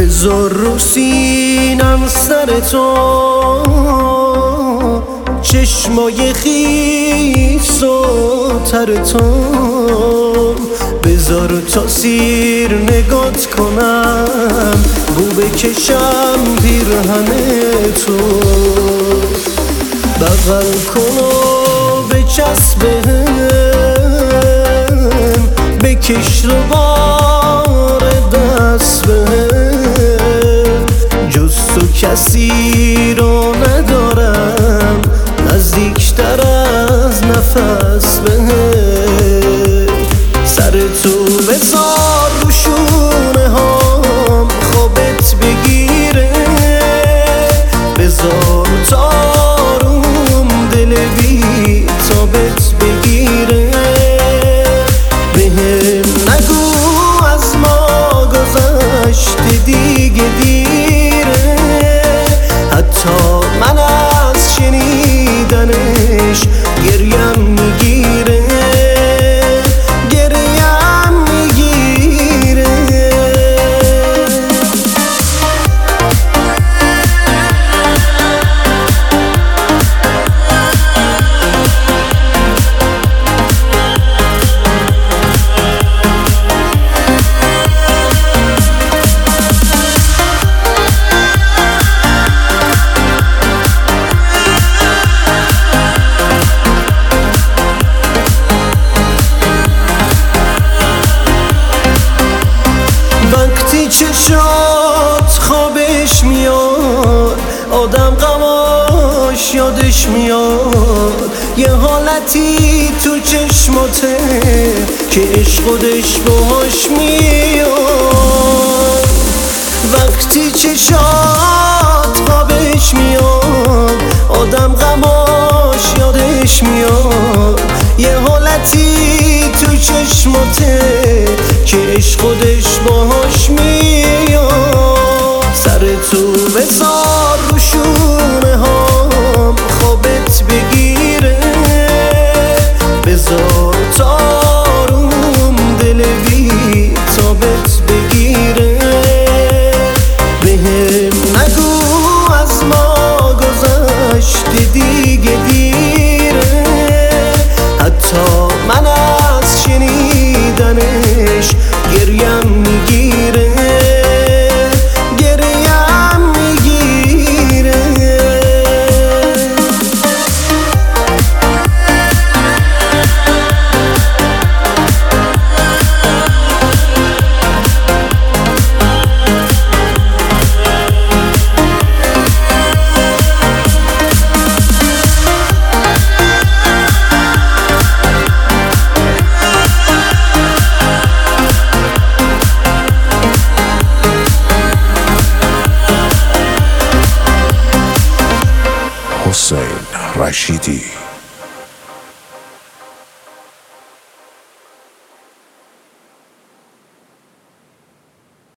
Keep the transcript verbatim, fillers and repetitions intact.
بذار رو سینم سر تو، چشمای خیس و تر تو، بذار تا سیر نگات کنم، بو بکشم پیرهن تو، بغل کن و بچسبهم، بکش رو بار دست بهم، جز تو کسی رو ندارم، نزدیکتر از نفس بهم، سر تو بذار رو شونه هام خوابت بگیره، بذار تاروم دل بی تابت بگیره، بهم نگو از ما گذشته دیگه دیره، حتی من از شنیدنش گریم میگیره، گریم میگیره. وقتی چشات خوابش میاد، آدم غماش یادش میاد، یه حالتی تو چشماته که عشق خودش باهاش میاد. وقتی چشات خوابش میاد، آدم غماش یادش میاد، یه حالتی تو چشماته که عشق خودش باهاش میاد، سر تو بذار رو شونه هام خوابت بگیره، بذار تاروم دل بی تابت بگیره، بهم نگو از ما گذشته دیگه دیره، حتی من از شنیدنش گریم میگیره، گریم میگیره. حسین رشیدی.